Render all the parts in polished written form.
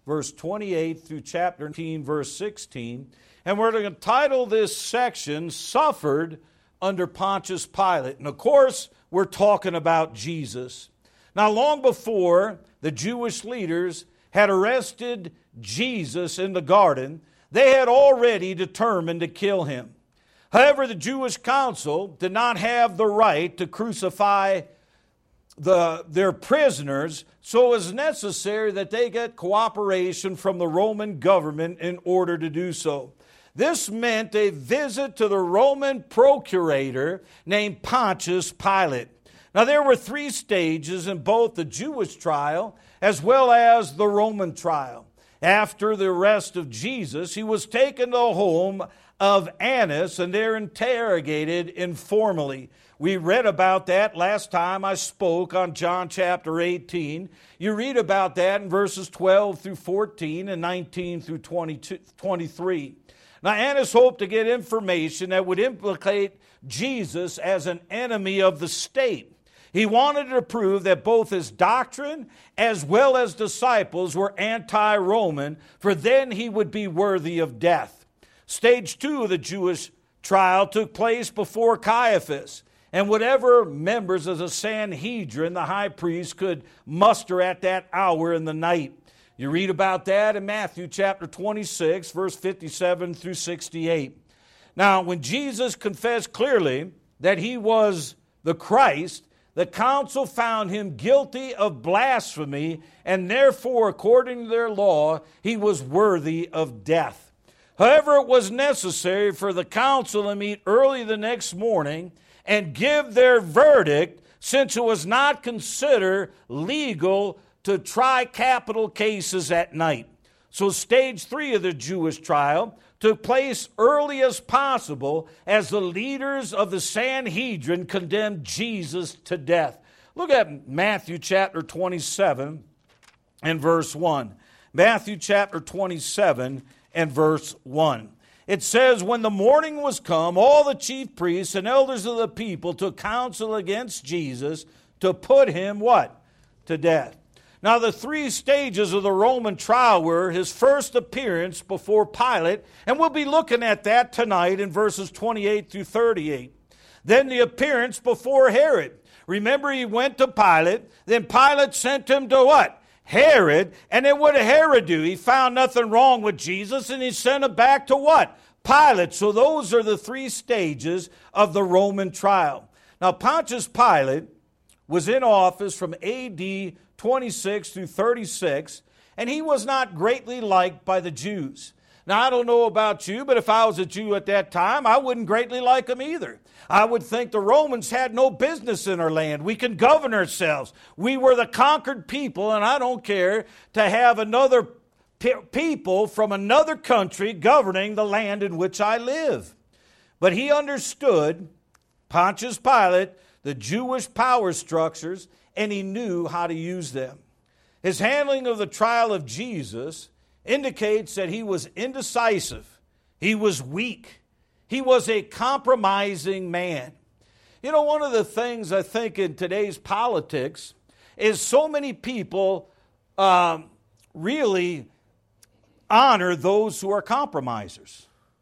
verse 28 through chapter 19, verse 16. And we're going to title this section, Suffered Under Pontius Pilate. And of course, we're talking about Jesus. Now, long before the Jewish leaders had arrested Jesus in the garden, they had already determined to kill him. However, the Jewish council did not have the right to crucify their prisoners, so it was necessary that they get cooperation from the Roman government in order to do so. This meant a visit to the Roman procurator named Pontius Pilate. Now, there were 3 stages in both the Jewish trial as well as the Roman trial. After the arrest of Jesus, he was taken to the home of Annas and there interrogated informally. We read about that last time I spoke on John chapter 18. You read about that in verses 12 through 14 and 19 through 23. Now, Annas hoped to get information that would implicate Jesus as an enemy of the state. He wanted to prove that both his doctrine as well as disciples were anti-Roman, for then he would be worthy of death. Stage 2 of the Jewish trial took place before Caiaphas, and whatever members of the Sanhedrin, the high priest, could muster at that hour in the night. You read about that in Matthew chapter 26, verse 57 through 68. Now, when Jesus confessed clearly that he was the Christ, the council found him guilty of blasphemy, and therefore, according to their law, he was worthy of death. However, it was necessary for the council to meet early the next morning and give their verdict, since it was not considered legal to try capital cases at night. So stage 3 of the Jewish trial took place early as possible as the leaders of the Sanhedrin condemned Jesus to death. Look at Matthew chapter 27 and verse 1. Matthew chapter 27 and verse 1. It says, when the morning was come, all the chief priests and elders of the people took counsel against Jesus to put him, what? To death. Now, the 3 stages of the Roman trial were his first appearance before Pilate, and we'll be looking at that tonight in verses 28 through 38. Then the appearance before Herod. Remember, he went to Pilate, then Pilate sent him to what? Herod. And then what did Herod do? He found nothing wrong with Jesus, and he sent him back to what? Pilate. So those are the 3 stages of the Roman trial. Now, Pontius Pilate was in office from A.D. 26 through 36, and he was not greatly liked by the Jews. Now, I don't know about you, but if I was a Jew at that time, I wouldn't greatly like him either. I would think the Romans had no business in our land. We can govern ourselves. We were the conquered people, and I don't care to have another people from another country governing the land in which I live. But he understood, Pontius Pilate, the Jewish power structures, and he knew how to use them. His handling of the trial of Jesus indicates that he was indecisive. He was weak. He was a compromising man. You know, one of the things I think in today's politics is so many people really honor those who are compromisers.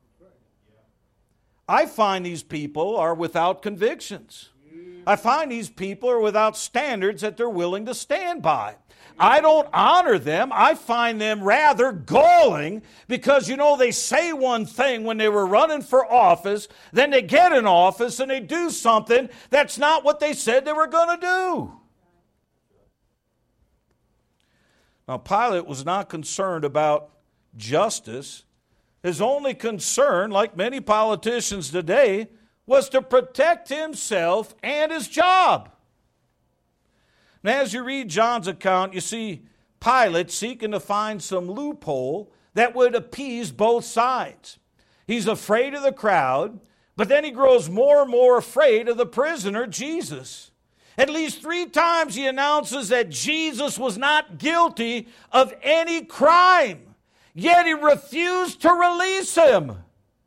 I find these people are without convictions. I find these people are without standards that they're willing to stand by. I don't honor them. I find them rather galling because, you know, they say one thing when they were running for office, then they get in office and they do something that's not what they said they were going to do. Now, Pilate was not concerned about justice. His only concern, like many politicians today, was to protect himself and his job. And as you read John's account, you see Pilate seeking to find some loophole that would appease both sides. He's afraid of the crowd, but then he grows more and more afraid of the prisoner, Jesus. At least 3 times he announces that Jesus was not guilty of any crime, yet he refused to release him.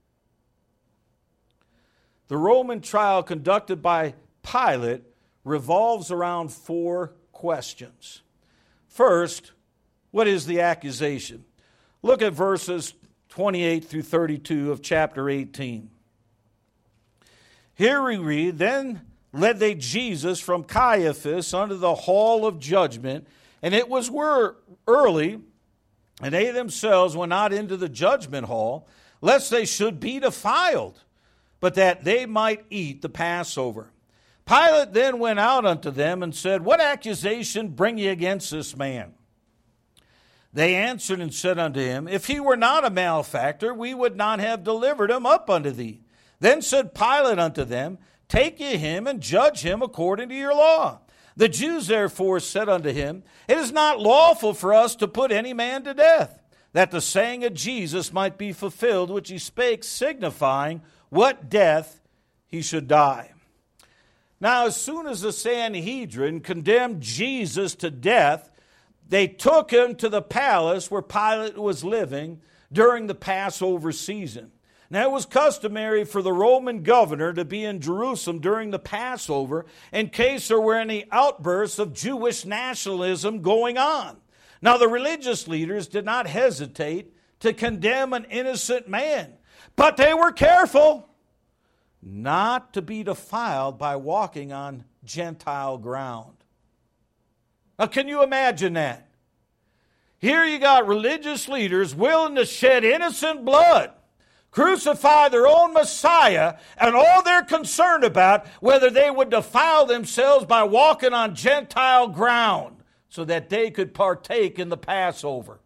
The Roman trial conducted by Pilate revolves around 4 questions. First, What is the accusation? Look at verses 28 through 32 of chapter 18. Here we read, Then led they Jesus from Caiaphas unto the hall of judgment, and it was early, and they themselves went not into the judgment hall, lest they should be defiled, but that they might eat the Passover. Pilate then went out unto them and said, What accusation bring ye against this man? They answered and said unto him, If he were not a malefactor, we would not have delivered him up unto thee. Then said Pilate unto them, Take ye him and judge him according to your law. The Jews therefore said unto him, It is not lawful for us to put any man to death, that the saying of Jesus might be fulfilled, which he spake, signifying what death he should die. Now, as soon as the Sanhedrin condemned Jesus to death, they took him to the palace where Pilate was living during the Passover season. Now, it was customary for the Roman governor to be in Jerusalem during the Passover in case there were any outbursts of Jewish nationalism going on. Now, the religious leaders did not hesitate to condemn an innocent man, but they were careful not to be defiled by walking on Gentile ground. Now, can you imagine that? Here you got religious leaders willing to shed innocent blood, crucify their own Messiah, and all they're concerned about whether they would defile themselves by walking on Gentile ground so that they could partake in the Passover.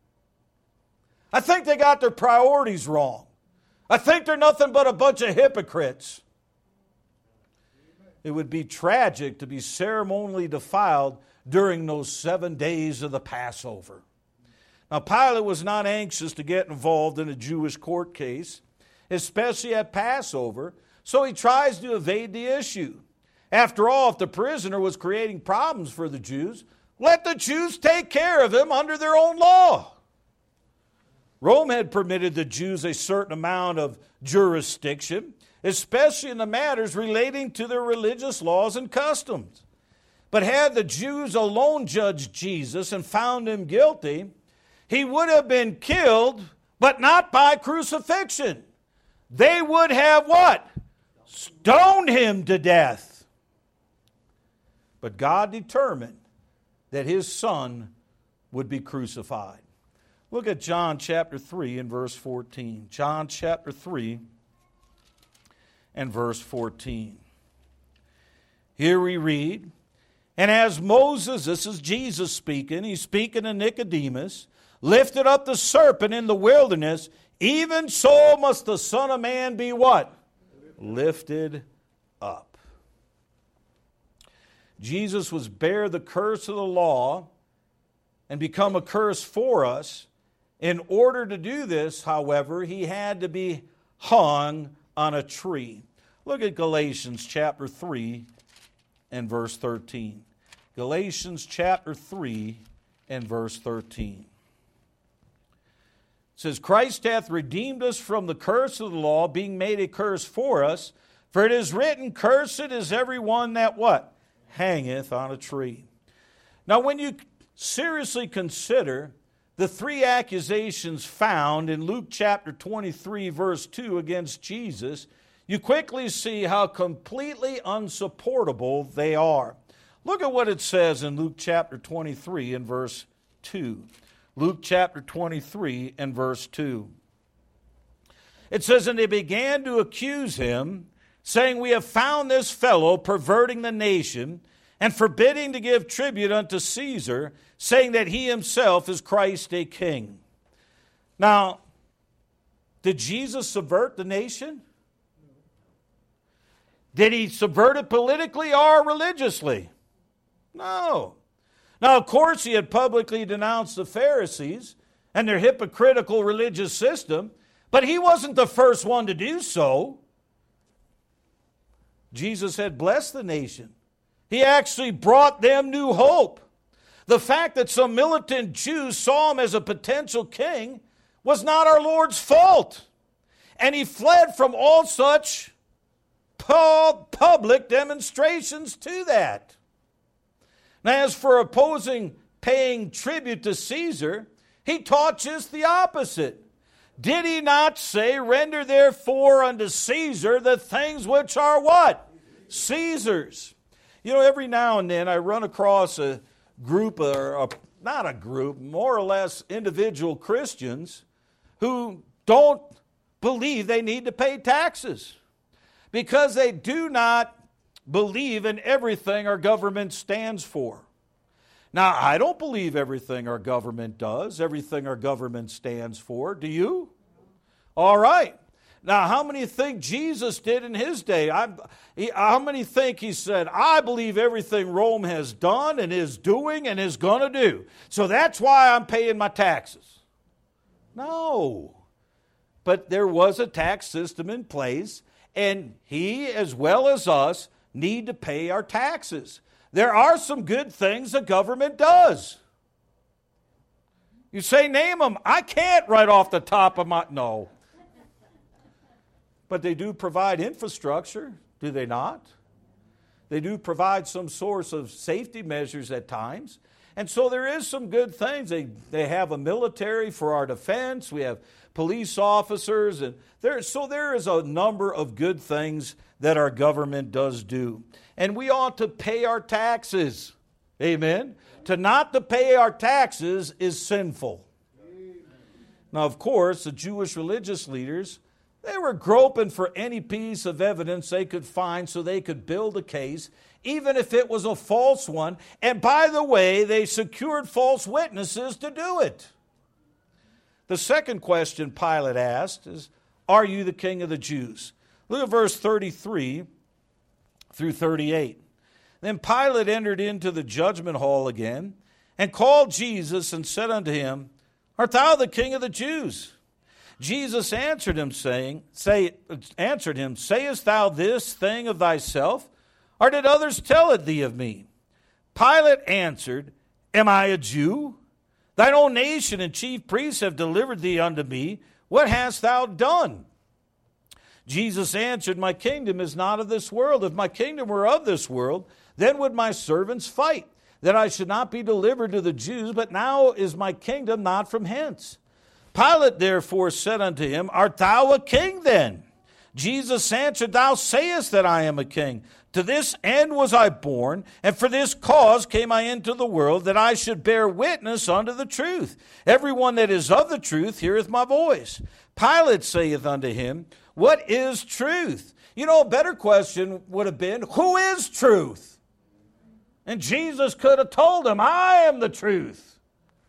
I think they got their priorities wrong. I think they're nothing but a bunch of hypocrites. It would be tragic to be ceremonially defiled during those 7 days of the Passover. Now, Pilate was not anxious to get involved in a Jewish court case, especially at Passover, so he tries to evade the issue. After all, if the prisoner was creating problems for the Jews, let the Jews take care of him under their own law. Rome had permitted the Jews a certain amount of jurisdiction, especially in the matters relating to their religious laws and customs. But had the Jews alone judged Jesus and found him guilty, he would have been killed, but not by crucifixion. They would have what? Stoned him to death. But God determined that his son would be crucified. Look at John chapter 3 and verse 14. John chapter 3 and verse 14. Here we read, And as Moses, this is Jesus speaking, he's speaking to Nicodemus, lifted up the serpent in the wilderness, even so must the Son of Man be what? Lifted up. Jesus was bear the curse of the law and become a curse for us. In order to do this, however, he had to be hung on a tree. Look at Galatians chapter 3 and verse 13. Galatians chapter 3 and verse 13. It says, Christ hath redeemed us from the curse of the law, being made a curse for us. For it is written, Cursed is every one that what? Hangeth on a tree. Now, when you seriously consider the three accusations found in Luke chapter 23, verse 2 against Jesus, you quickly see how completely unsupportable they are. Look at what it says in Luke chapter 23 and verse 2. Luke chapter 23 and verse 2. It says, And they began to accuse him, saying, We have found this fellow perverting the nation, and forbidding to give tribute unto Caesar, saying that he himself is Christ a king. Now, did Jesus subvert the nation? Did he subvert it politically or religiously? No. Now, of course, he had publicly denounced the Pharisees and their hypocritical religious system, but he wasn't the first one to do so. Jesus had blessed the nation. He actually brought them new hope. The fact that some militant Jews saw him as a potential king was not our Lord's fault. And he fled from all such public demonstrations to that. Now, as for opposing paying tribute to Caesar, he taught just the opposite. Did he not say, render therefore unto Caesar the things which are what? Caesar's. You know, every now and then I run across a group, not a group, more or less individual Christians who don't believe they need to pay taxes because they do not believe in everything our government stands for. Now, I don't believe everything our government does, everything our government stands for. Do you? All right. Now, how many think Jesus did in his day? How many think he said, I believe everything Rome has done and is doing and is going to do, so that's why I'm paying my taxes? No. But there was a tax system in place, and he, as well as us, need to pay our taxes. There are some good things the government does. You say, name them. I can't right off the top of my... No. But they do provide infrastructure, do they not? They do provide some source of safety measures at times. And so there is some good things. They have a military for our defense. We have police officers. And so there is a number of good things that our government does do. And we ought to pay our taxes. Amen? To not to pay our taxes is sinful. Amen. Now, of course, the Jewish religious leaders, they were groping for any piece of evidence they could find so they could build a case, even if it was a false one. And by the way, they secured false witnesses to do it. The second question Pilate asked is, are you the king of the Jews? Look at verse 33 through 38. Then Pilate entered into the judgment hall again and called Jesus and said unto him, art thou the king of the Jews? Jesus answered him, sayest thou this thing of thyself, or did others tell it thee of me? Pilate answered, am I a Jew? Thine own nation and chief priests have delivered thee unto me. What hast thou done? Jesus answered, my kingdom is not of this world. If my kingdom were of this world, then would my servants fight, that I should not be delivered to the Jews, but now is my kingdom not from hence. Pilate therefore said unto him, art thou a king then? Jesus answered, thou sayest that I am a king. To this end was I born, and for this cause came I into the world, that I should bear witness unto the truth. Everyone that is of the truth heareth my voice. Pilate saith unto him, what is truth? You know, a better question would have been, who is truth? And Jesus could have told him, I am the truth.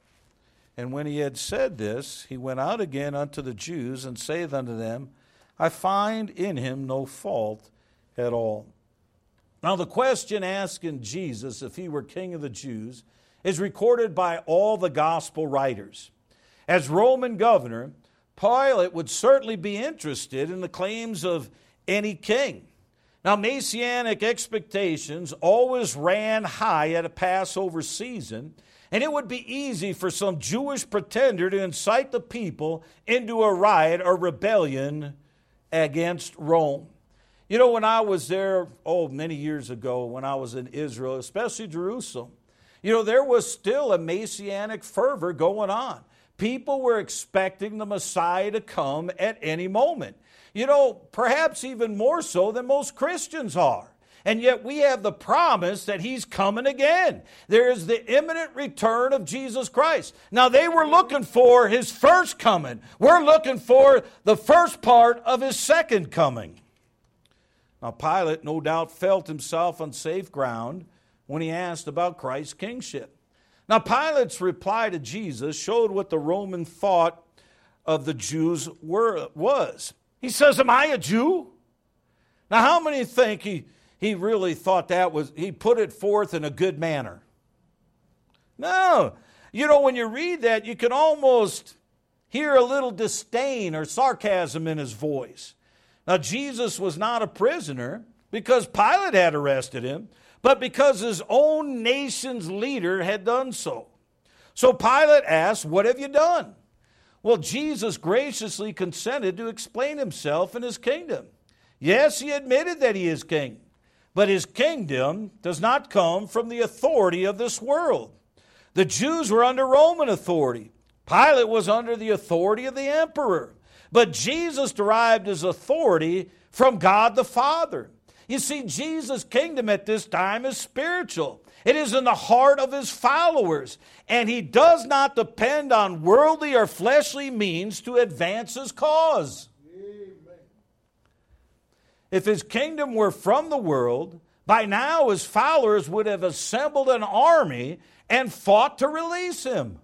And when he had said this, he went out again unto the Jews, and saith unto them, I find in him no fault at all. Now the question asking Jesus if he were king of the Jews is recorded by all the gospel writers. As Roman governor, Pilate would certainly be interested in the claims of any king. Now, Messianic expectations always ran high at a Passover season, and it would be easy for some Jewish pretender to incite the people into a riot or rebellion against Rome. You know, when I was there, many years ago, when I was in Israel, especially Jerusalem, you know, there was still a Messianic fervor going on. People were expecting the Messiah to come at any moment. You know, perhaps even more so than most Christians are. And yet we have the promise that he's coming again. There is the imminent return of Jesus Christ. Now, they were looking for his first coming. We're looking for the first part of his second coming. Now, Pilate no doubt felt himself on safe ground when he asked about Christ's kingship. Now, Pilate's reply to Jesus showed what the Roman thought of the Jews was. He says, am I a Jew? Now, how many think he really thought that was, he put it forth in a good manner? No. You know, when you read that, you can almost hear a little disdain or sarcasm in his voice. Now, Jesus was not a prisoner because Pilate had arrested him, but because his own nation's leader had done so. So Pilate asked, what have you done? Well, Jesus graciously consented to explain himself and his kingdom. Yes, he admitted that he is king, but his kingdom does not come from the authority of this world. The Jews were under Roman authority. Pilate was under the authority of the emperor. But Jesus derived his authority from God the Father. You see, Jesus' kingdom at this time is spiritual. It is in the heart of his followers. And he does not depend on worldly or fleshly means to advance his cause. Amen. If his kingdom were from the world, by now his followers would have assembled an army and fought to release him.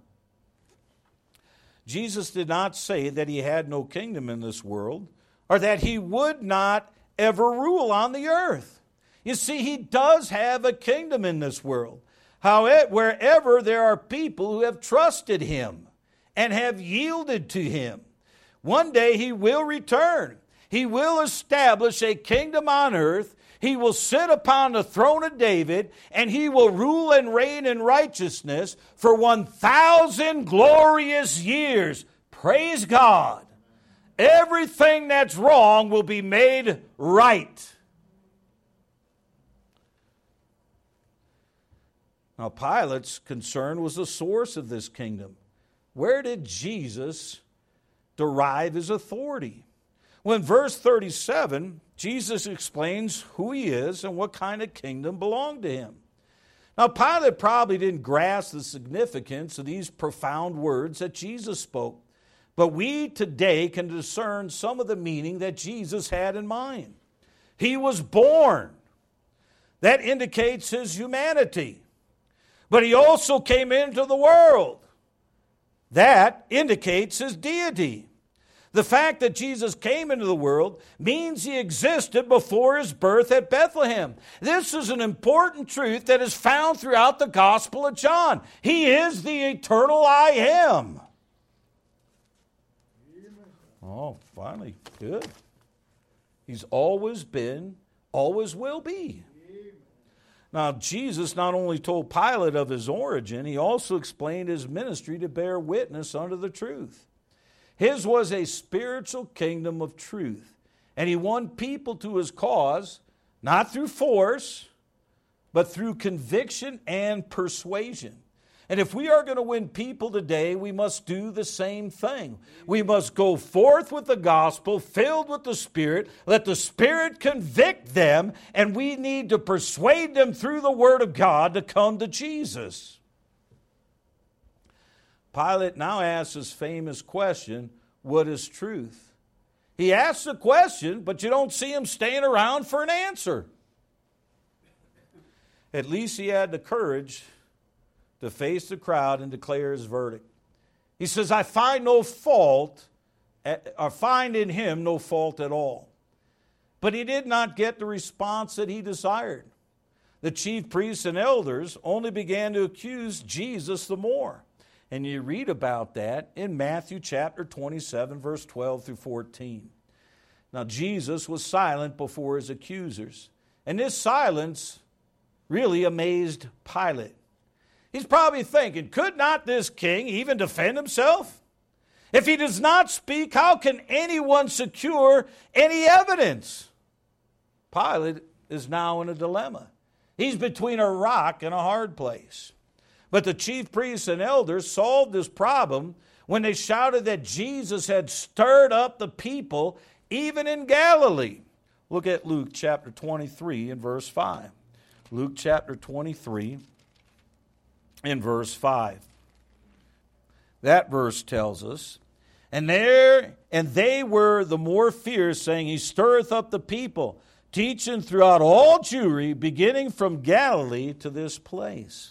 Jesus did not say that he had no kingdom in this world, or that he would not ever rule on the earth. You see, he does have a kingdom in this world. However, wherever there are people who have trusted him and have yielded to him, one day he will return. He will establish a kingdom on earth. He will sit upon the throne of David, and he will rule and reign in righteousness for 1,000 glorious years. Praise God. Everything that's wrong will be made right. Now, Pilate's concern was the source of this kingdom. Where did Jesus derive his authority? Well, in verse 37, Jesus explains who he is and what kind of kingdom belonged to him. Now, Pilate probably didn't grasp the significance of these profound words that Jesus spoke. But we today can discern some of the meaning that Jesus had in mind. He was born. That indicates his humanity. But he also came into the world. That indicates his deity. The fact that Jesus came into the world means he existed before his birth at Bethlehem. This is an important truth that is found throughout the Gospel of John. He is the eternal I am. Oh, finally, good. He's always been, always will be. Now, Jesus not only told Pilate of his origin, he also explained his ministry to bear witness unto the truth. His was a spiritual kingdom of truth, and he won people to his cause, not through force, but through conviction and persuasion. And if we are going to win people today, we must do the same thing. We must go forth with the gospel, filled with the Spirit, let the Spirit convict them, and we need to persuade them through the Word of God to come to Jesus. Pilate now asks his famous question, what is truth? He asks the question, but you don't see him staying around for an answer. At least he had the courage to face the crowd and declare his verdict. He says, I find no fault, or find in him no fault at all. But he did not get the response that he desired. The chief priests and elders only began to accuse Jesus the more. And you read about that in Matthew chapter 27, verse 12 through 14. Now, Jesus was silent before his accusers. And this silence really amazed Pilate. He's probably thinking, could not this king even defend himself? If he does not speak, how can anyone secure any evidence? Pilate is now in a dilemma. He's between a rock and a hard place. But the chief priests and elders solved this problem when they shouted that Jesus had stirred up the people even in Galilee. Look at Luke chapter 23 and verse 5. Luke chapter 23 in verse 5. That verse tells us, and they were the more fierce, saying, he stirreth up the people, teaching throughout all Jewry, beginning from Galilee to this place.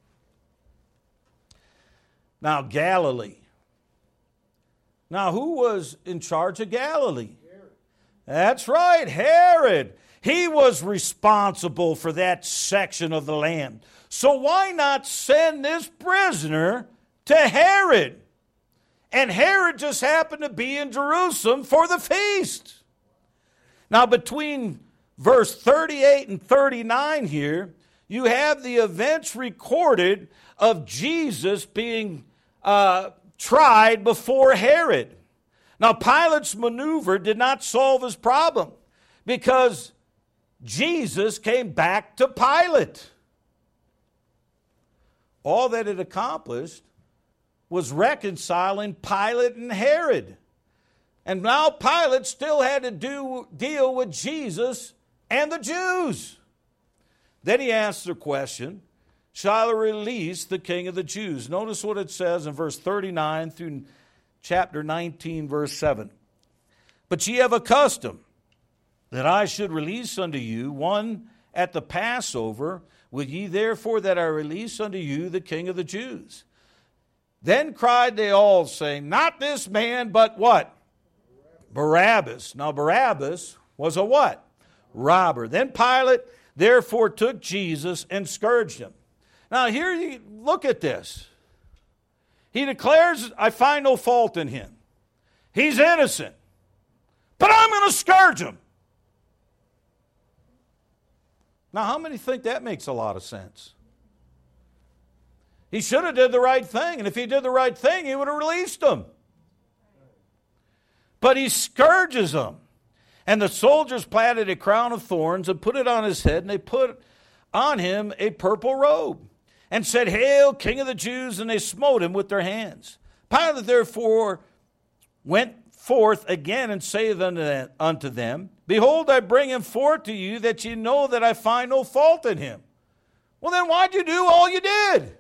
Now, Galilee. Now, who was in charge of Galilee? Herod. That's right, Herod. He was responsible for that section of the land. So why not send this prisoner to Herod? And Herod just happened to be in Jerusalem for the feast. Now, between verse 38 and 39 here, you have the events recorded of Jesus being tried before Herod. Now, Pilate's maneuver did not solve his problem because Jesus came back to Pilate. all that it accomplished was reconciling Pilate and Herod. And now Pilate still had to deal with Jesus and the Jews. Then he asked the question, shall I release the King of the Jews? Notice what it says in verse 39 through chapter 19, verse 7. But ye have a custom that I should release unto you one at the Passover. Will ye therefore that I release unto you the King of the Jews? Then cried they all, saying, not this man, but what? Barabbas. Now Barabbas was a what? Robber. Then Pilate therefore took Jesus and scourged him. Now here you look at this. He declares, I find no fault in him. He's innocent. But I'm going to scourge him. Now how many think that makes a lot of sense? He should have did the right thing. And if he did the right thing, he would have released him. But he scourges him. And the soldiers platted a crown of thorns and put it on his head, and they put on him a purple robe, and said, Hail, King of the Jews! And they smote him with their hands. Pilate therefore went forth again and saith unto them, Behold, I bring him forth to you, that ye know that I find no fault in him. Well, then why'd you do all you did?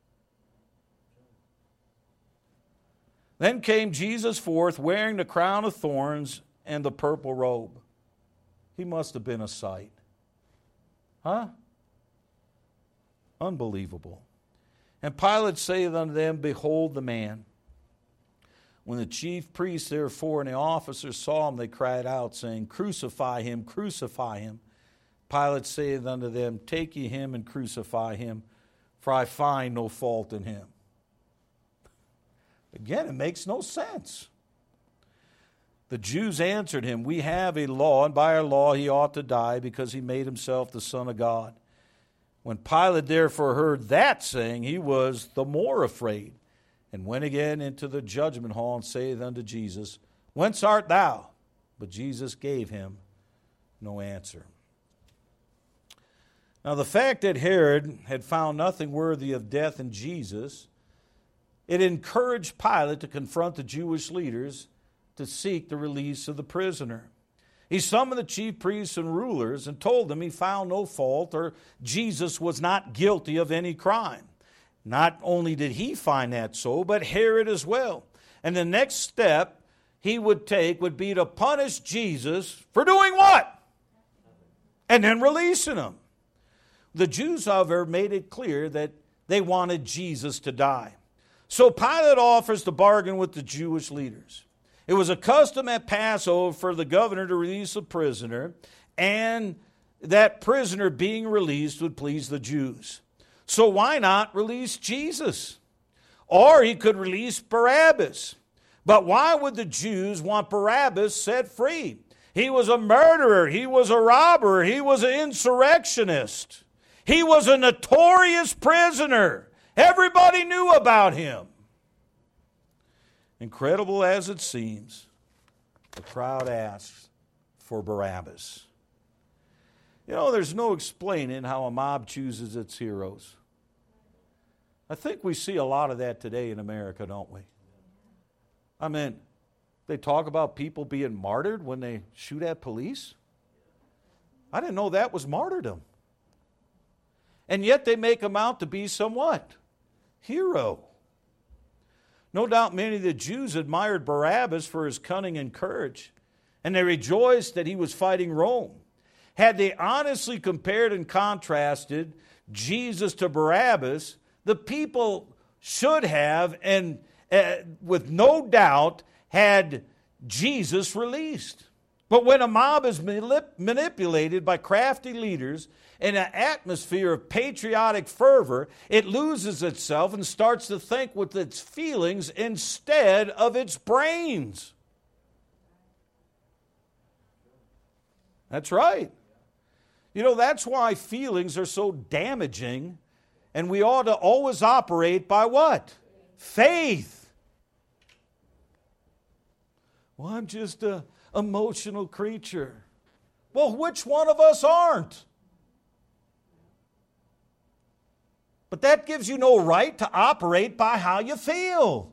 Then came Jesus forth, wearing the crown of thorns and the purple robe. He must have been a sight. Huh? Unbelievable. And Pilate saith unto them, Behold the man. When the chief priests therefore and the officers saw him, they cried out, saying, Crucify him, crucify him. Pilate saith unto them, Take ye him and crucify him, for I find no fault in him. Again, it makes no sense. The Jews answered him, We have a law, and by our law he ought to die, because he made himself the Son of God. When Pilate therefore heard that saying, he was the more afraid, and went again into the judgment hall, and saith unto Jesus, Whence art thou? But Jesus gave him no answer. Now the fact that Herod had found nothing worthy of death in Jesus, it encouraged Pilate to confront the Jewish leaders to seek the release of the prisoner. He summoned the chief priests and rulers and told them he found no fault, or Jesus was not guilty of any crime. Not only did he find that so, but Herod as well. And the next step he would take would be to punish Jesus for doing what? And then releasing him. The Jews, however, made it clear that they wanted Jesus to die. So Pilate offers to bargain with the Jewish leaders. It was a custom at Passover for the governor to release a prisoner, and that prisoner being released would please the Jews. So why not release Jesus? Or he could release Barabbas. But why would the Jews want Barabbas set free? He was a murderer. He was a robber. He was an insurrectionist. He was a notorious prisoner. Everybody knew about him. Incredible as it seems, the crowd asked for Barabbas. You know, there's no explaining how a mob chooses its heroes. I think we see a lot of that today in America, don't we? I mean, they talk about people being martyred when they shoot at police. I didn't know that was martyrdom. And yet they make him out to be somewhat hero. No doubt many of the Jews admired Barabbas for his cunning and courage, and they rejoiced that he was fighting Rome. Had they honestly compared and contrasted Jesus to Barabbas, the people should have, and with no doubt, had Jesus released. But when a mob is manipulated by crafty leaders in an atmosphere of patriotic fervor, it loses itself and starts to think with its feelings instead of its brains. That's right. You know, that's why feelings are so damaging, and we ought to always operate by what? Faith. Well, I'm just an emotional creature. Well, which one of us aren't? But that gives you no right to operate by how you feel.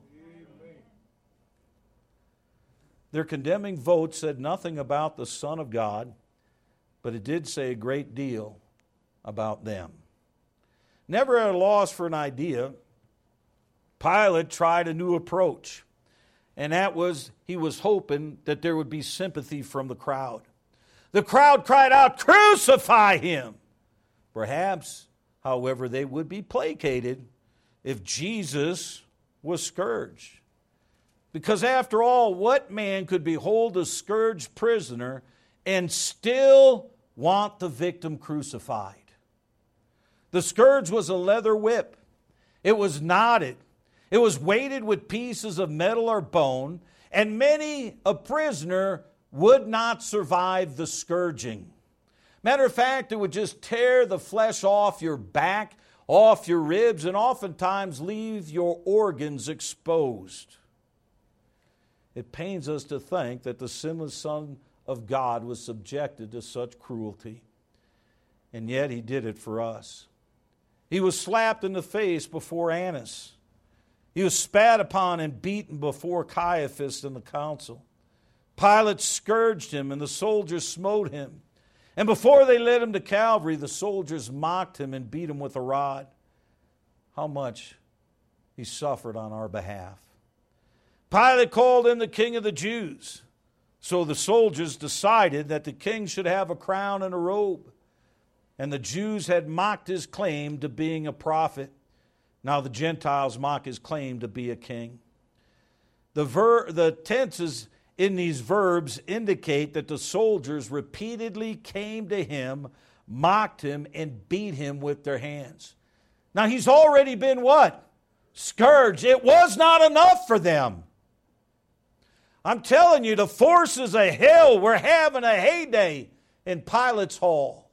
Their condemning vote said nothing about the Son of God, but it did say a great deal about them. Never at a loss for an idea, Pilate tried a new approach, and that was he was hoping that there would be sympathy from the crowd. The crowd cried out, "Crucify him!" Perhaps, however, they would be placated if Jesus was scourged. Because after all, what man could behold a scourged prisoner and still want the victim crucified? The scourge was a leather whip. It was knotted. It was weighted with pieces of metal or bone, and many a prisoner would not survive the scourging. Matter of fact, it would just tear the flesh off your back, off your ribs, and oftentimes leave your organs exposed. It pains us to think that the sinless Son of God was subjected to such cruelty. And yet He did it for us. He was slapped in the face before Annas. He was spat upon and beaten before Caiaphas and the council. Pilate scourged Him and the soldiers smote Him. And before they led Him to Calvary, the soldiers mocked Him and beat Him with a rod. How much He suffered on our behalf. Pilate called Him the King of the Jews. So the soldiers decided that the king should have a crown and a robe. And the Jews had mocked His claim to being a prophet. Now the Gentiles mock His claim to be a king. The tenses in these verbs indicate that the soldiers repeatedly came to Him, mocked Him, and beat Him with their hands. Now He's already been what? Scourged. It was not enough for them. I'm telling you, the forces of hell were having a heyday in Pilate's hall.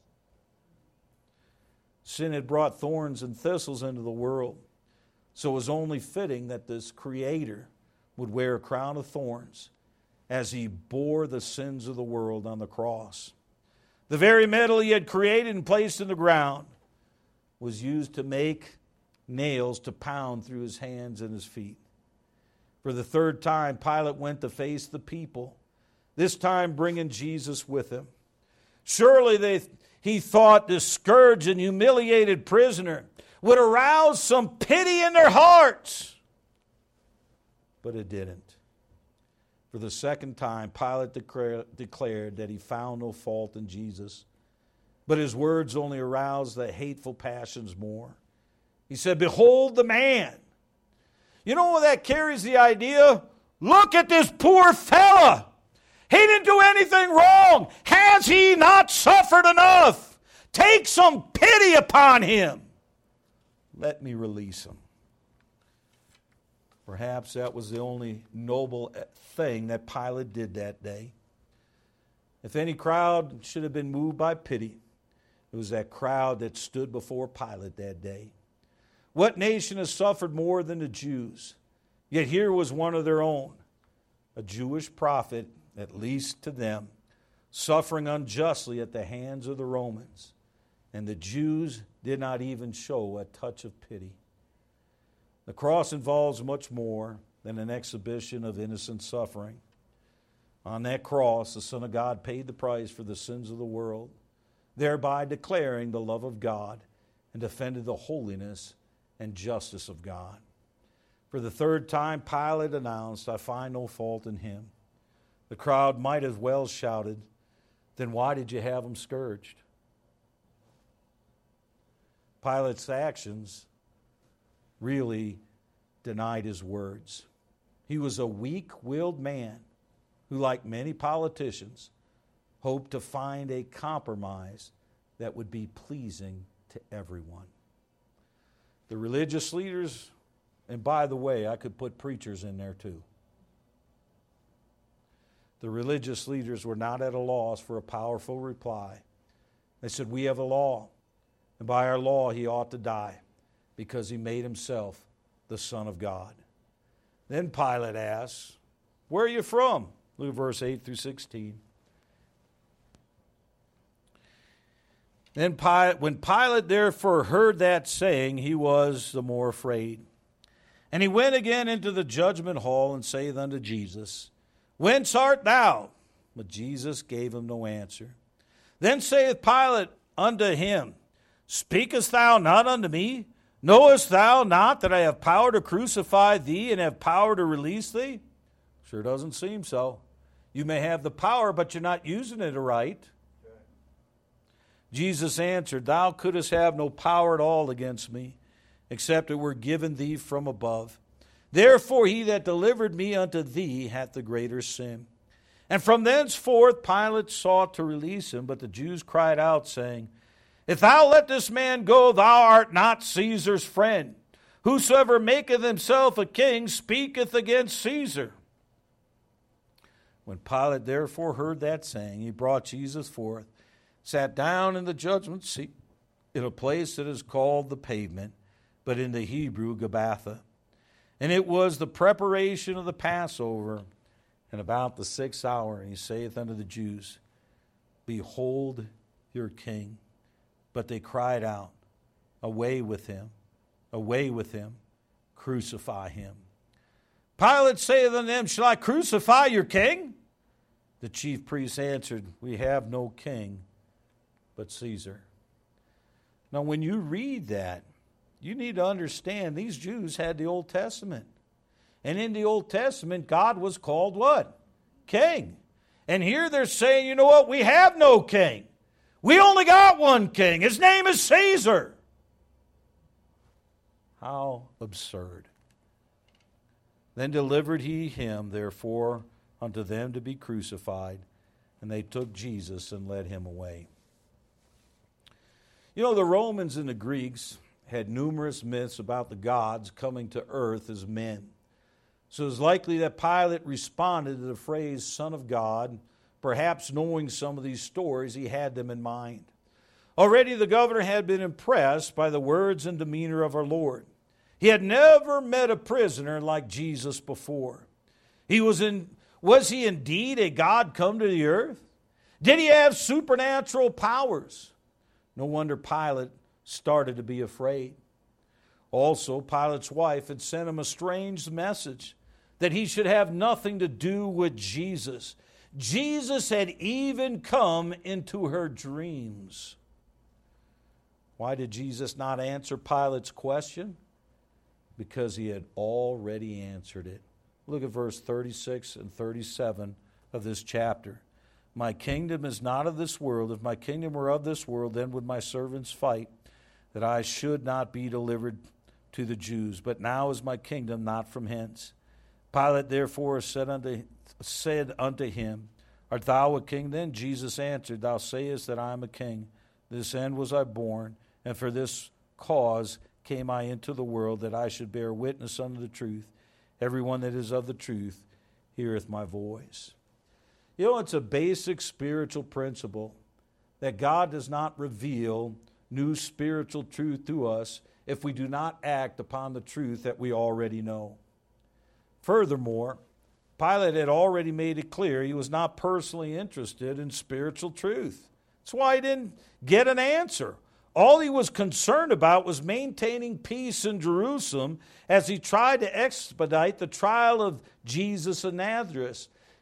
Sin had brought thorns and thistles into the world, so it was only fitting that this Creator would wear a crown of thorns as He bore the sins of the world on the cross. The very metal He had created and placed in the ground was used to make nails to pound through His hands and His feet. For the third time, Pilate went to face the people, this time bringing Jesus with him. Surely he thought this scourged and humiliated prisoner would arouse some pity in their hearts. But it didn't. For the second time, Pilate declared that he found no fault in Jesus. But his words only aroused the hateful passions more. He said, "Behold the man." You know, that carries the idea, look at this poor fella. He didn't do anything wrong. Has he not suffered enough? Take some pity upon him. Let me release him. Perhaps that was the only noble thing that Pilate did that day. If any crowd should have been moved by pity, it was that crowd that stood before Pilate that day. What nation has suffered more than the Jews? Yet here was one of their own, a Jewish prophet, at least to them, suffering unjustly at the hands of the Romans. And the Jews did not even show a touch of pity. The cross involves much more than an exhibition of innocent suffering. On that cross, the Son of God paid the price for the sins of the world, thereby declaring the love of God and defended the holiness and justice of God. For the third time, Pilate announced, "I find no fault in him." The crowd might as well shouted, "Then why did you have him scourged?" Pilate's actions really denied his words. He was a weak-willed man who, like many politicians, hoped to find a compromise that would be pleasing to everyone. The religious leaders, and by the way, I could put preachers in there too. The religious leaders were not at a loss for a powerful reply. They said, "We have a law, and by our law He ought to die because He made Himself the Son of God." Then Pilate asks, "Where are you from?" Look at verse 8 through 16. When Pilate therefore heard that saying, he was the more afraid. And he went again into the judgment hall, and saith unto Jesus, Whence art thou? But Jesus gave him no answer. Then saith Pilate unto him, Speakest thou not unto me? Knowest thou not that I have power to crucify thee, and have power to release thee? Sure doesn't seem so. You may have the power, but you're not using it aright. Jesus answered, Thou couldst have no power at all against me, except it were given thee from above. Therefore he that delivered me unto thee hath the greater sin. And from thenceforth Pilate sought to release him, but the Jews cried out, saying, If thou let this man go, thou art not Caesar's friend. Whosoever maketh himself a king speaketh against Caesar. When Pilate therefore heard that saying, he brought Jesus forth, sat down in the judgment seat, in a place that is called the Pavement, but in the Hebrew Gabbatha. And it was the preparation of the Passover, and about the 6th hour. And he saith unto the Jews, Behold your king. But they cried out, Away with him, crucify him. Pilate saith unto them, Shall I crucify your king? The chief priests answered, We have no king but Caesar. Now when you read that, you need to understand these Jews had the Old Testament. And in the Old Testament, God was called what? King. And here they're saying, you know what? We have no king. We only got one king. His name is Caesar. How absurd. Then delivered he him, therefore, unto them to be crucified. And they took Jesus and led him away. You know, the Romans and the Greeks had numerous myths about the gods coming to earth as men. So it's likely that Pilate responded to the phrase Son of God. Perhaps knowing some of these stories, he had them in mind. Already the governor had been impressed by the words and demeanor of our Lord. He had never met a prisoner like Jesus before. Was he indeed a God come to the earth? Did he have supernatural powers? No wonder Pilate started to be afraid. Also, Pilate's wife had sent him a strange message that he should have nothing to do with Jesus. Jesus had even come into her dreams. Why did Jesus not answer Pilate's question? Because he had already answered it. Look at verse 36 and 37 of this chapter. My kingdom is not of this world. If my kingdom were of this world, then would my servants fight, that I should not be delivered to the Jews. But now is my kingdom not from hence. Pilate therefore said unto him, Art thou a king then? Jesus answered, Thou sayest that I am a king. This end was I born, and for this cause came I into the world, that I should bear witness unto the truth. Everyone that is of the truth heareth my voice. You know, it's a basic spiritual principle that God does not reveal new spiritual truth to us if we do not act upon the truth that we already know. Furthermore, Pilate had already made it clear he was not personally interested in spiritual truth. That's why he didn't get an answer. All he was concerned about was maintaining peace in Jerusalem as he tried to expedite the trial of Jesus of Nazareth.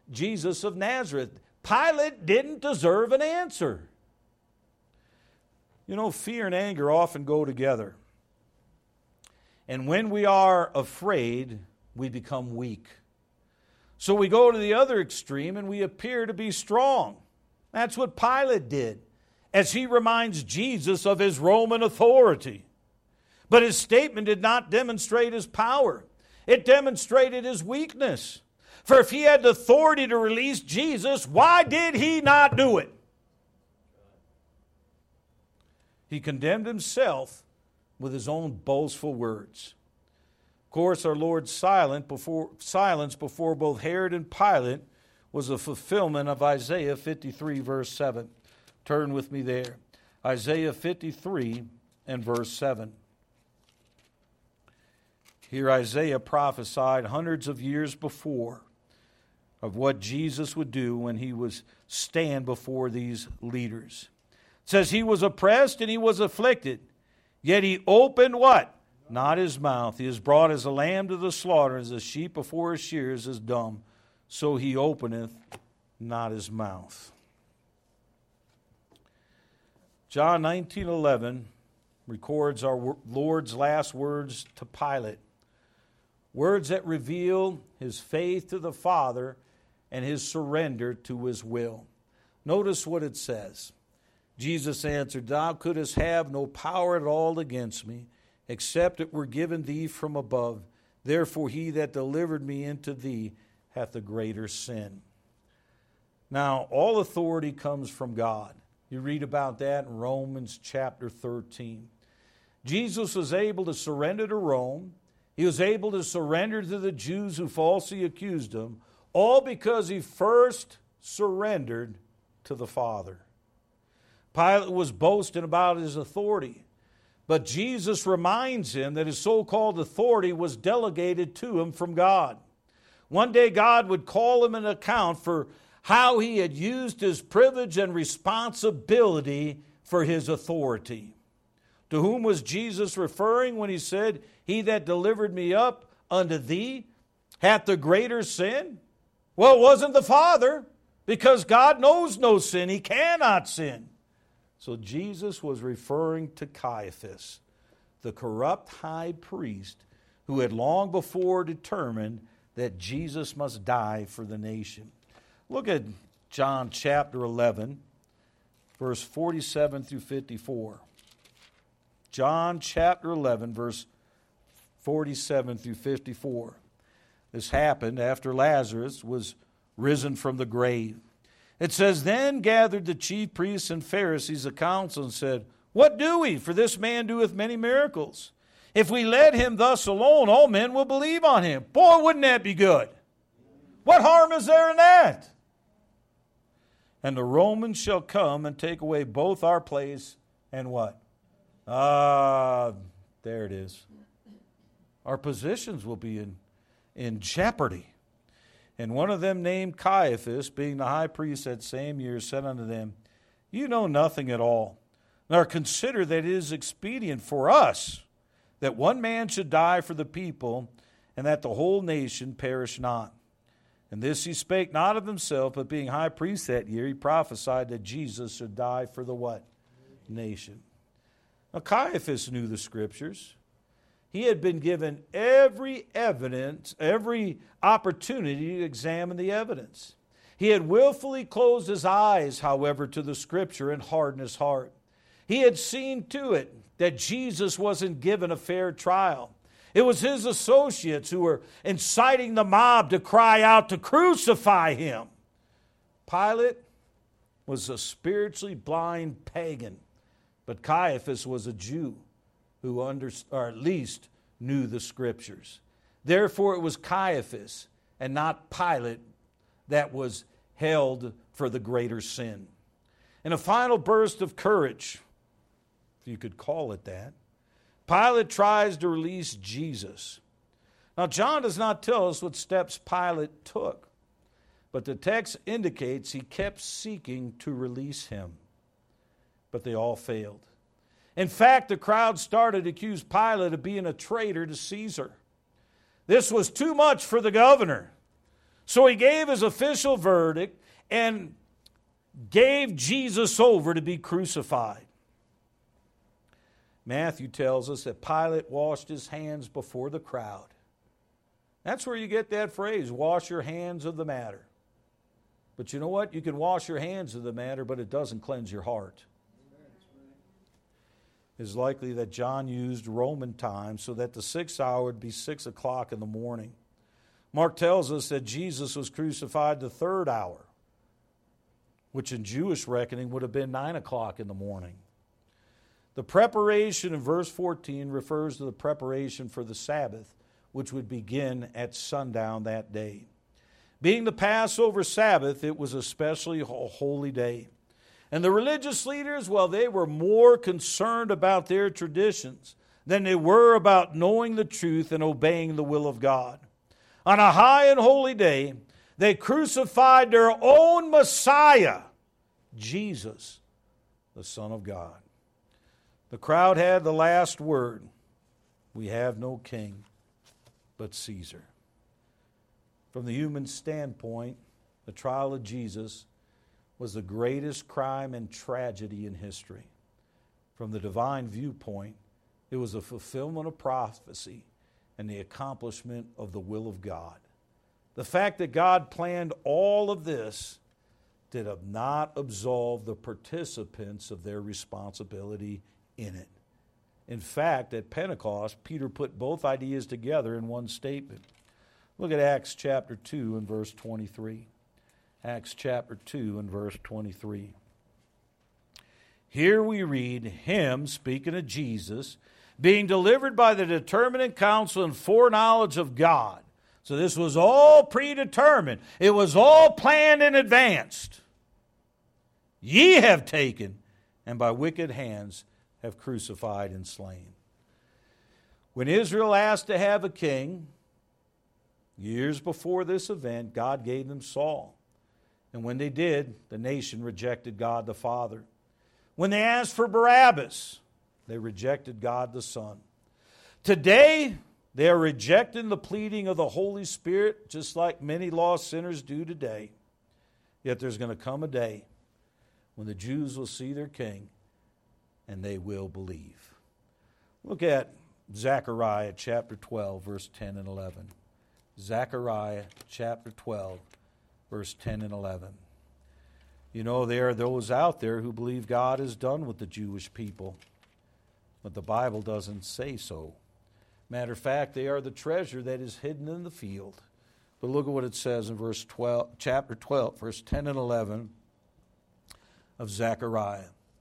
Pilate didn't deserve an answer. You know, fear and anger often go together. And when we are afraid, we become weak. So we go to the other extreme and we appear to be strong. That's what Pilate did, as he reminds Jesus of his Roman authority. But his statement did not demonstrate his power. It demonstrated his weakness. For if he had the authority to release Jesus, why did he not do it? He condemned himself with his own boastful words. Of course, our Lord's silence before both Herod and Pilate was a fulfillment of Isaiah 53, verse 7. Turn with me there. Isaiah 53 and verse 7. Here Isaiah prophesied hundreds of years before of what Jesus would do when he would stand before these leaders. It says he was oppressed and he was afflicted. Yet he opened what? Not his mouth. He is brought as a lamb to the slaughter, as a sheep before his shears is dumb. So he openeth not his mouth. John 19:11 records our Lord's last words to Pilate. Words that reveal his faith to the Father and his surrender to his will. Notice what it says. Jesus answered, Thou couldst have no power at all against me, except it were given thee from above. Therefore he that delivered me into thee hath the greater sin. Now, all authority comes from God. You read about that in Romans chapter 13. Jesus was able to surrender to Rome. He was able to surrender to the Jews who falsely accused him, all because he first surrendered to the Father. Pilate was boasting about his authority, but Jesus reminds him that his so-called authority was delegated to him from God. One day God would call him an account for how he had used his privilege and responsibility for his authority. To whom was Jesus referring when he said, He that delivered me up unto thee hath the greater sin? Well, it wasn't the Father, because God knows no sin. He cannot sin. So Jesus was referring to Caiaphas, the corrupt high priest who had long before determined that Jesus must die for the nation. Look at John chapter 11, verse 47 through 54. John chapter 11, verse 47 through 54. This happened after Lazarus was risen from the grave. It says, Then gathered the chief priests and Pharisees a council and said, What do we? For this man doeth many miracles. If we let him thus alone, all men will believe on him. Boy, wouldn't that be good? What harm is there in that? And the Romans shall come and take away both our place and what? There it is. Our positions will be in jeopardy. And one of them named Caiaphas, being the high priest that same year, said unto them, You know nothing at all, nor consider that it is expedient for us that one man should die for the people, and that the whole nation perish not. And this he spake not of himself, but being high priest that year, he prophesied that Jesus should die for the what? Nation. Now Caiaphas knew the Scriptures. He had been given every evidence, every opportunity to examine the evidence. He had willfully closed his eyes, however, to the Scripture and hardened his heart. He had seen to it that Jesus wasn't given a fair trial. It was his associates who were inciting the mob to cry out to crucify him. Pilate was a spiritually blind pagan, but Caiaphas was a Jew who or at least knew the Scriptures. Therefore, it was Caiaphas and not Pilate that was held for the greater sin. In a final burst of courage, if you could call it that, Pilate tries to release Jesus. Now, John does not tell us what steps Pilate took, but the text indicates he kept seeking to release him. But they all failed. In fact, the crowd started to accuse Pilate of being a traitor to Caesar. This was too much for the governor. So he gave his official verdict and gave Jesus over to be crucified. Matthew tells us that Pilate washed his hands before the crowd. That's where you get that phrase, wash your hands of the matter. But you know what? You can wash your hands of the matter, but it doesn't cleanse your heart. It's likely that John used Roman time so that the 6th hour would be 6 o'clock in the morning. Mark tells us that Jesus was crucified the 3rd hour, which in Jewish reckoning would have been 9 o'clock in the morning. The preparation in verse 14 refers to the preparation for the Sabbath, which would begin at sundown that day. Being the Passover Sabbath, it was especially a holy day. And the religious leaders, well, they were more concerned about their traditions than they were about knowing the truth and obeying the will of God. On a high and holy day, they crucified their own Messiah, Jesus, the Son of God. The crowd had the last word. We have no king but Caesar. From the human standpoint, the trial of Jesus was the greatest crime and tragedy in history. From the divine viewpoint, it was a fulfillment of prophecy and the accomplishment of the will of God. The fact that God planned all of this did not absolve the participants of their responsibility in it. In fact, at Pentecost, Peter put both ideas together in one statement. Look at Acts chapter 2 and verse 23. Acts chapter 2 and verse 23. Here we read, him, speaking of Jesus, being delivered by the determinate counsel and foreknowledge of God. So this was all predetermined. It was all planned in advance. Ye have taken, and by wicked hands have crucified and slain. When Israel asked to have a king, years before this event, God gave them Saul. And when they did, the nation rejected God the Father. When they asked for Barabbas, they rejected God the Son. Today, they are rejecting the pleading of the Holy Spirit, just like many lost sinners do today. Yet there's going to come a day when the Jews will see their king and they will believe. Look at Zechariah chapter 12, verse 10 and 11. Zechariah chapter 12, verse 10 and 11. You know, there are those out there who believe God is done with the Jewish people, but the Bible doesn't say so. Matter of fact, they are the treasure that is hidden in the field. But look at what it says in verse 12, chapter 12, verse 10 and 11 of Zechariah.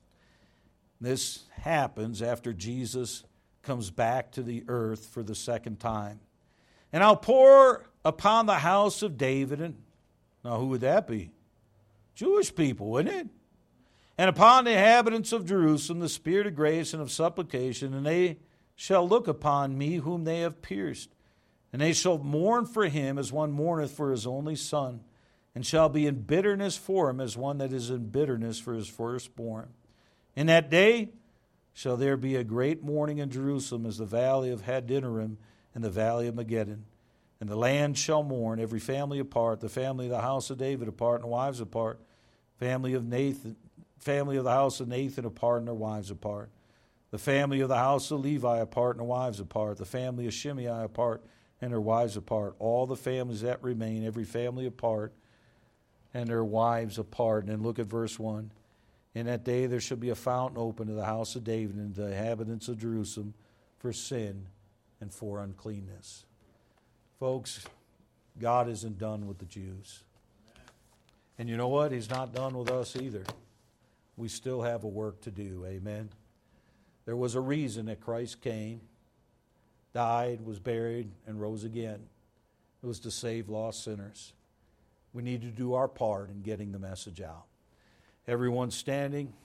This happens after Jesus comes back to the earth for the second time. And I'll pour upon the house of David. And now who would that be? Jewish people, wouldn't it? And upon the inhabitants of Jerusalem the spirit of grace and of supplication, and they shall look upon me whom they have pierced. And they shall mourn for him as one mourneth for his only son, and shall be in bitterness for him as one that is in bitterness for his firstborn. In that day shall there be a great mourning in Jerusalem as the valley of Hadinnim and the valley of Megiddon. And the land shall mourn, every family apart, the family of the house of David apart and wives apart, family of the house of Nathan apart and their wives apart, the family of the house of Levi apart and their wives apart, the family of Shimei apart and their wives apart, all the families that remain, every family apart and their wives apart. And then look at verse 1. In that day there shall be a fountain open to the house of David and to the inhabitants of Jerusalem for sin and for uncleanness. Folks, God isn't done with the Jews. And you know what? He's not done with us either. We still have a work to do. Amen. There was a reason that Christ came, died, was buried, and rose again. It was to save lost sinners. We need to do our part in getting the message out. Everyone standing.